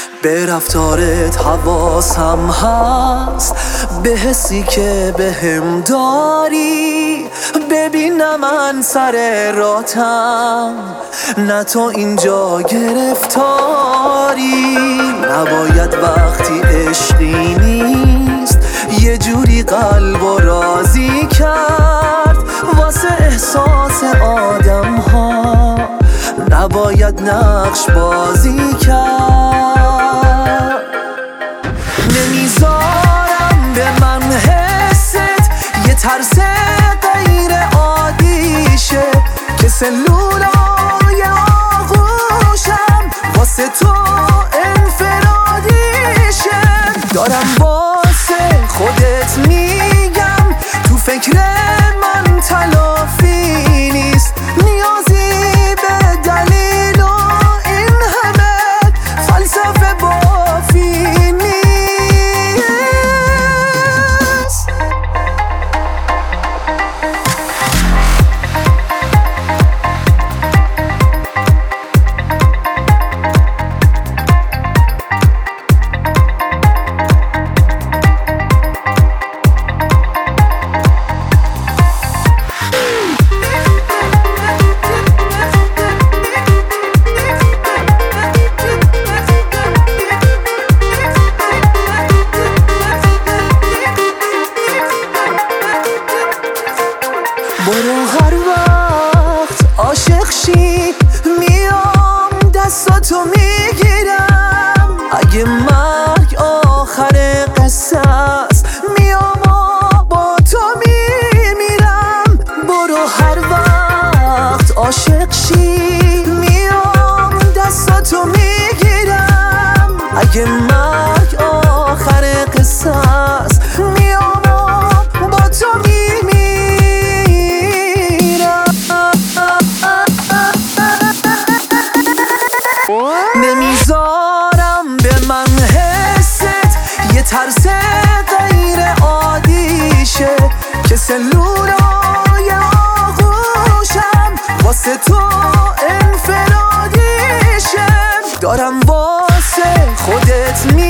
به رفتارت حواسم هست، به حسی که بهم داری. ببینم من سر راتم، نه تو اینجا گرفتاری. نباید وقتی عشقی نیست یه جوری قلب و راضی کرد. واسه احساس آدم ها نباید نقش بازی کرد. نمیذارم به من حست یه ترس غیر عادیشه که سلولای آغوشم واسه تو انفرادیشه. دارم واسه خودت میگم تو فکر من تلافی نیست، نیازی به دلیل و این همه فلسفه بافی نیست. برو هر وقت عاشق شی میام دستاتو میگیرم. اگه مرگ آخر قصه است میام با تو میمیرم. برو هر وقت عاشق شی میام دستاتو میگیرم. اگه مرگ آخر قصه است میام با تو میمیرم. نمیذارم به من حست یه ترس غیر عادیشه که سلولای آغوشم واسه تو انفرادیشه. دارم واسه خودت